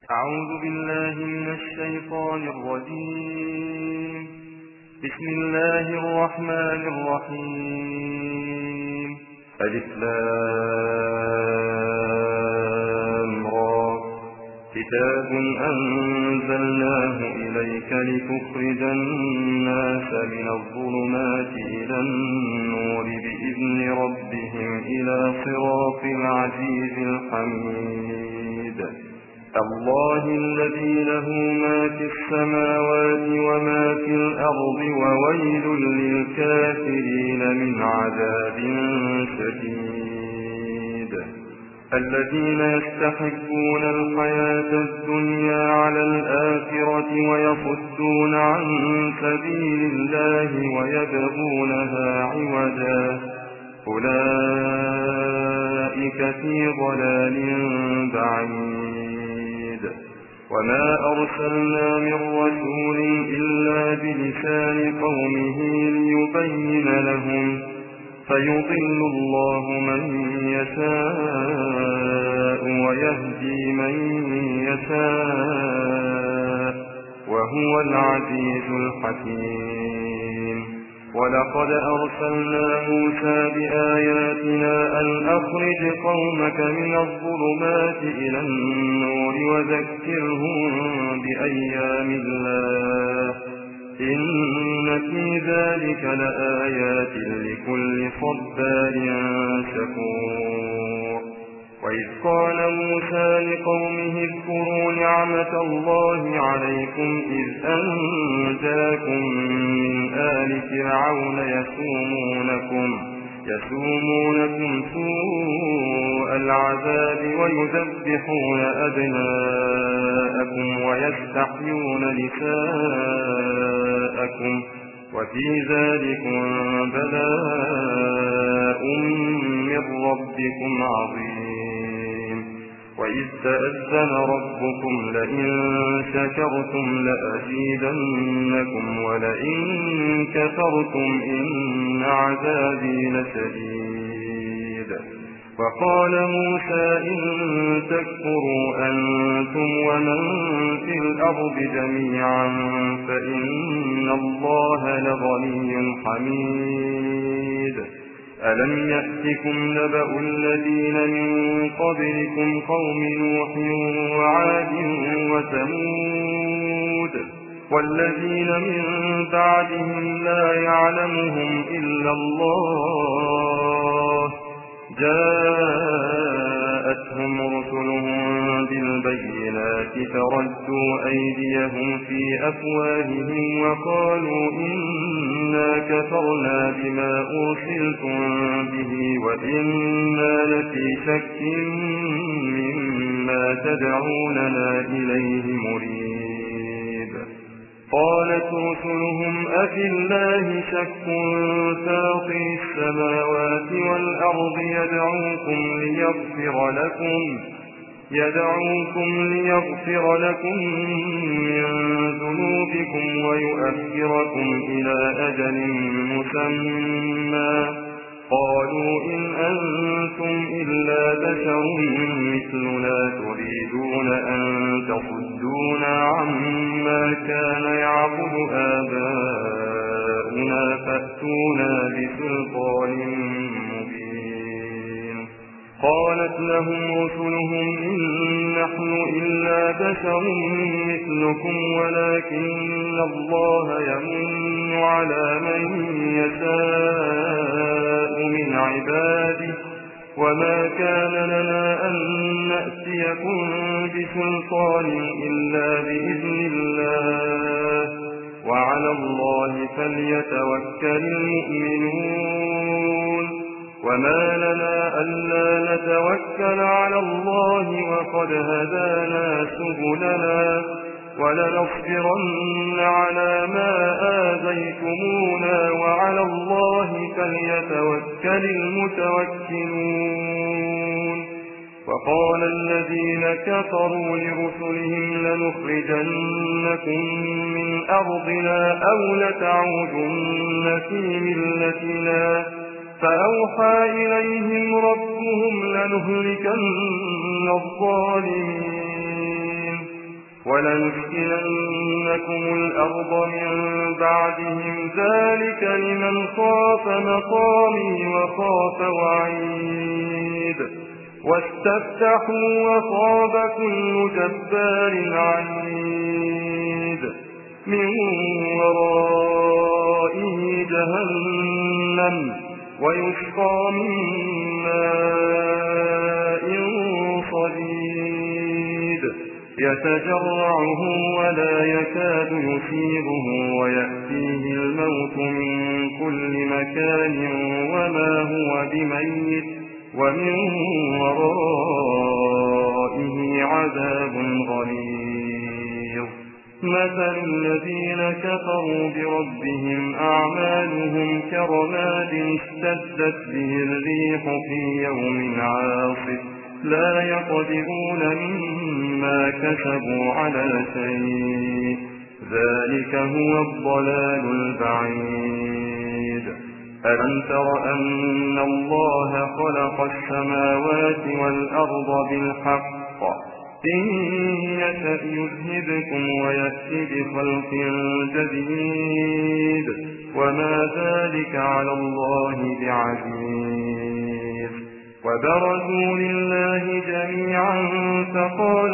أعوذ بالله من الشيطان الرجيم. بسم الله الرحمن الرحيم. ألف لام را. كتاب أنزلناه إليك لتخرج الناس من الظلمات إلى النور بإذن ربهم إلى صراط العزيز الحميد. الله الذي له ما في السماوات وما في الأرض وويل للكافرين من عذاب شديد. الذين يستحبون الحياة الدنيا على الآخرة ويصدون عن سبيل الله ويبغونها عوجا أولئك في ضلال بعيد. وما أرسلنا من رسول إلا بلسان قومه ليبين لهم فيضل الله من يشاء ويهدي من يشاء وهو العزيز الحكيم. ولقد أرسلنا موسى بآياتنا أن أخرج قومك من الظلمات إلى النور وذكرهم بأيام الله إن في ذلك لآيات لكل صبار شكور. وإذ قال موسى لقومه اذكروا نعمة الله عليكم إذ أنجاكم من آل فرعون يسومونكم سوء العذاب ويذبحون أبناءكم ويستحيون نساءكم وفي ذلكم بلاء من ربكم عظيم. وإذ تأذن ربكم لئن شكرتم لأزيدنكم ولئن كفرتم إن عذابي لشديد. وقال موسى إن تكفروا أنتم ومن في الأرض جميعا فإن الله لغني حميد. ألم يأتكم نبأ الذين من قبلكم قوم نوح وعاد وثمود والذين من بعدهم لا يعلمهم إلا الله جاءتهم رسلهم بالبينات فردوا أيديهم في أفواههم وقالوا إنا كفرنا بما أرسلتم به وإنا لفي شك مما تدعوننا إليه مريب. قالت رسلهم أفي الله شك فاطر السماوات والأرض يدعوكم ليغفر لكم من ذنوبكم ويؤخركم إلى أجل مسمى قالوا إن أنتم إلا بشر مثلنا تريدون أن تصدونا عما كان يعبد آباؤنا فأتونا بسلطان مبين. قالت لهم رسلهم إن نحن إلا بشر مثلكم ولكن الله يمن على من يشاء من عباده وما كان لنا أن نأتيكم بسلطان إلا بإذن الله وعلى الله فليتوكل المؤمنون. وما لنا ألا نتوكل على الله وقد هدانا سبلنا ولنصبرن على ما آذيتمونا وعلى الله فليتوكل المتوكلون. وقال الذين كفروا لرسلهم لنخرجنكم من أرضنا أو لتعودن في ملتنا فأوحى إليهم ربهم لنهلكن الظالمين ولنسكننكم الأرض من بعدهم ذلك لمن خاف مقامي وخاف وعيد واستفتحوا وخاب كل جبار عنيد من ورائه جهنم ويسقى من ماء صديد يتجرعه ولا يكاد يصيبه ويأتيه الموت من كل مكان وما هو بميت ومن ورائه عذاب غليظ مثل الذين كفروا بربهم أعمالهم كرماد اشتدت به الريح في يوم عاصف لا يقدرون مما كسبوا على شيء ذلك هو الضلال البعيد ألم تر أن الله خلق السماوات والأرض بالحق إن يشأ يذهبكم ويأتي بخلق جديد وما ذلك على الله بعزيز وبرزوا لله جميعا فقال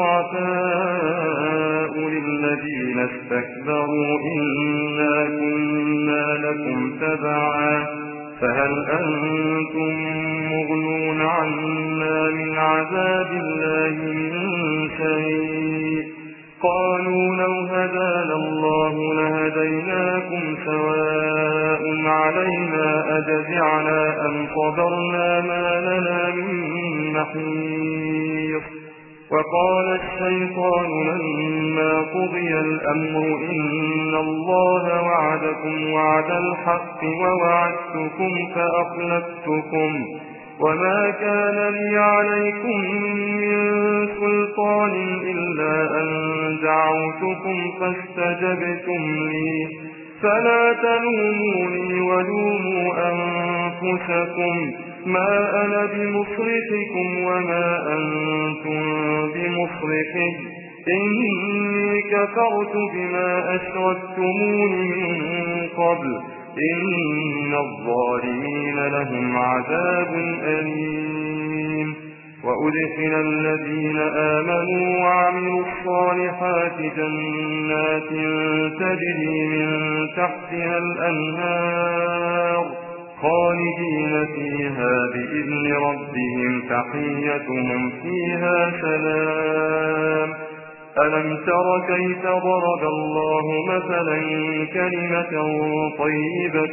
الضعفاء للذين استكبروا إنا كنا لكم تبعا فهل أنتم مغنون عنا من عذاب الله من شيء قالوا لو هدانا الله لهديناكم سواء علينا أجزعنا أم صبرنا ما لنا من محيص وقال الشيطان لما قضي الأمر إن الله وعدكم وعد الحق ووعدتكم فأخلفتكم وما كان لي عليكم من سلطان إلا أن دعوتكم فاستجبتم لي فلا تلوموني ولوموا أنفسكم ما أنا بمصرخكم وما أنتم بمصرخي إني كفرت بما أشركتمون من قبل إن الظالمين لهم عذاب أليم وأدخل الذين آمنوا وعملوا الصالحات جنات تجري من تحتها الأنهار خالدين فيها بإذن ربهم تحيتهم فيها سلام ألم تر كيف ضرب الله مثلا كلمة طيبة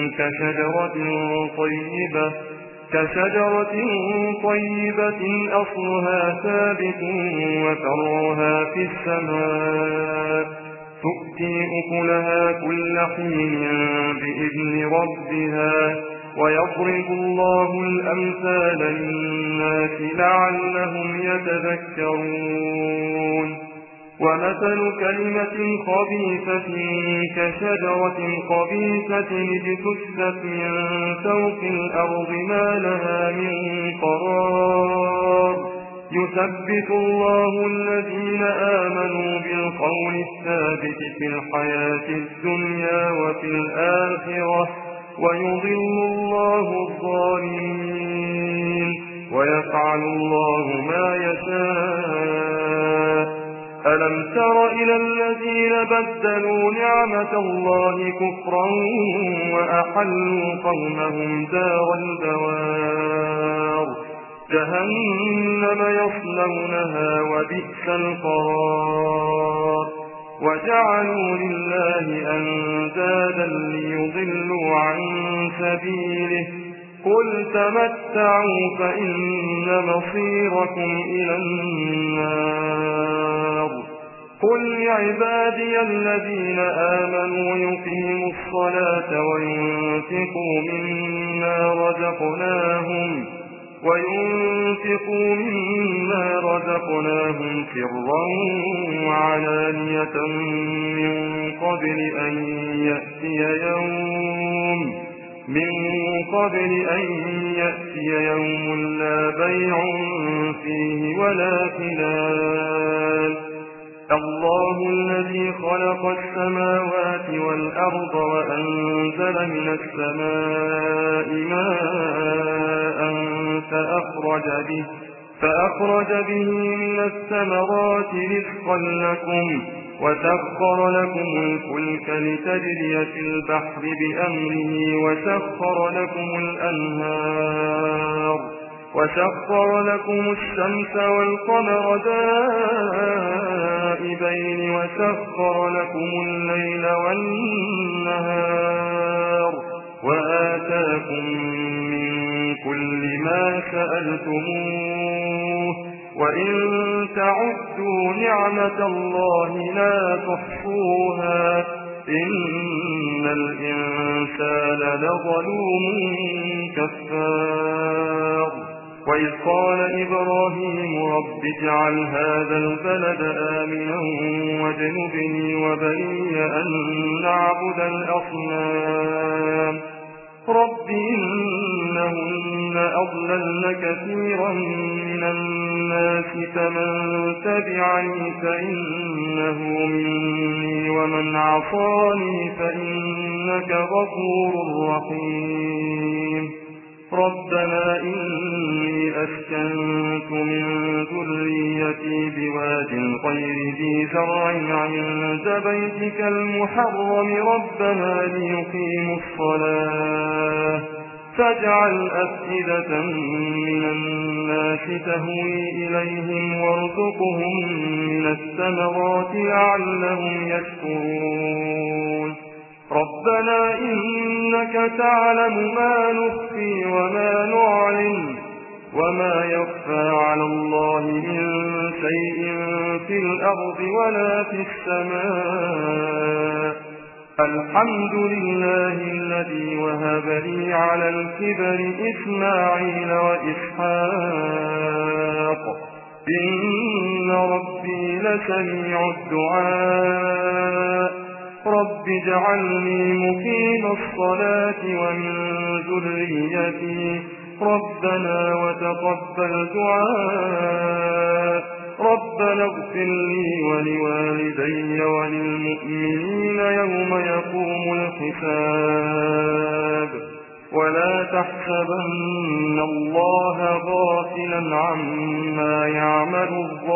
كشجرة طيبة أصلها ثابت وفرعها في السماء تؤتي أكلها كل حين بإذن ربها ويضرب الله الأمثال للناس لعلهم يتذكرون ومثل كلمة خبيثة كشجرة خبيثة اجتثت من فوق الأرض ما لها من قرار يثبت الله الذين آمنوا بالقول الثابت في الحياة الدنيا وفي الآخرة ويضل الله الظالمين ويفعل الله ما يشاء ألم تر إلى الذين بدلوا نعمة الله كفرا وأحلوا قومهم دار البوار جهنم يصلونها وبئس القرار وجعلوا لله أندادا ليضلوا عن سبيله قل تمتعوا فإن مصيركم إلى النار قل لعبادي الذين آمنوا يقيموا الصلاة وينفقوا مما رزقناهم سرا وعلانية من قبل أن يأتي يوم لا بيع فيه ولا خلال الذي خلق السماوات والأرض وأنزل من السماء ماء فأخرج به من الثمرات رزقا لكم وسخر لكم الفلك لتجري في البحر بأمره وسخر لكم الشمس والقمر دائبين وسخر لكم الليل والنهار وآتاكم من كل ما سألتموه وإن تعدوا نعمة الله لا تحصوها إن الإنسان لظلوم كفار وإذ قال إبراهيم رب اجعل هذا البلد آمنا واجنبني وبني أن نعبد الأصنام رب إنهن أضللن كثيرا من الناس فمن تبعني فإنه مني ومن عصاني فإنك غفور رحيم ربنا إني أسكنت من ذريتي بواد غير ذي زرع عند بيتك المحرم ربنا ليقيموا الصلاة فاجعل أفئدة من الناس تهوي إليهم وارزقهم من الثمرات لعلهم يشكرون ربنا إنك تعلم ما نخفي وما نعلن وما يخفى على الله من شيء في الأرض ولا في السماء الحمد لله الذي وهب لي على الكبر إسماعيل وإسحاق إن ربي لسميع الدعاء رب اجعلني مقيم الصلاة ومن ذريتي ربنا وتقبل دعاء ربنا اغفر لي ولوالدي وللمؤمنين يوم يقوم الحساب ولا تحسبن الله غافلا عما يعمل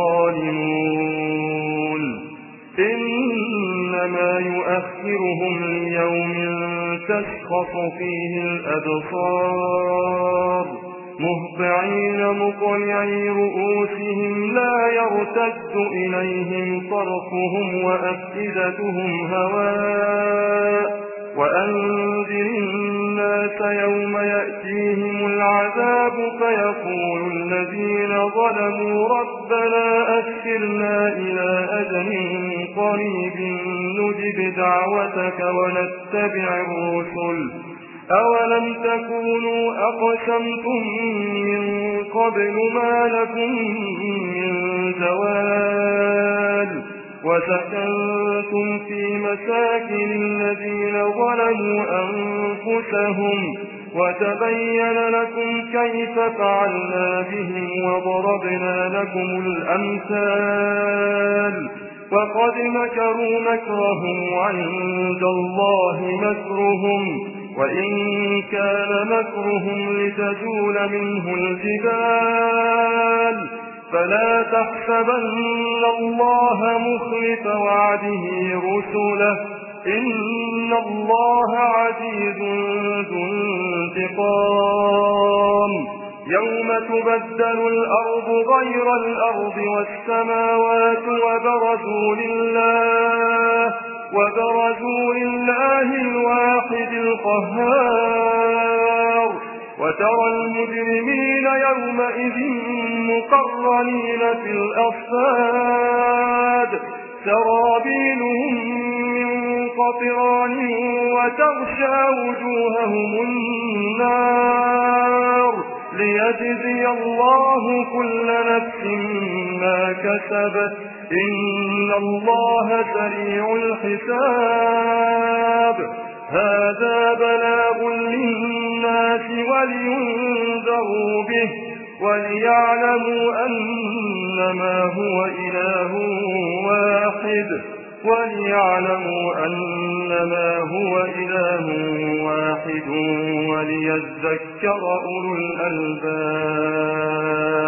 الظالمون إنما يؤخرهم ليوم تشخص فيه الأبصار مهطعين مقنعي رؤوسهم لا يرتد إليهم طرفهم وأفئدتهم هواء وأنذر الناس يوم يأتيهم العذاب فيقول الذين ظلموا ربنا أخرنا إلى أجل قريب نجب دعوتك ونتبع الرسل أولم تكونوا أقسمتم من قبل ما لكم من زوال وسكنتم في مساكن الذين ظلموا أنفسهم وتبين لكم كيف فعلنا بهم وضربنا لكم الأمثال وقد مكروا مكرهم وعند الله مكرهم وإن كان مكرهم لتزول منه الجبال فلا تحسبن الله مخلف وعده رسله إن الله عزيز ذو انتقام يوم تبدل الأرض غير الأرض والسماوات وبرزوا لله الواحد القهار وترى المجرمين يومئذ مقرنين في الأصفاد سرابيلهم من قطران وتغشى وجوههم النار ليجزي الله كل نفس ما كسبت إن الله سريع الحساب هذا بلاغ للناس ولينذروا به وليعلموا أنما هو إله واحد شاهد وليعلموا أنما هو إله واحد وليذكر أولو الألباب.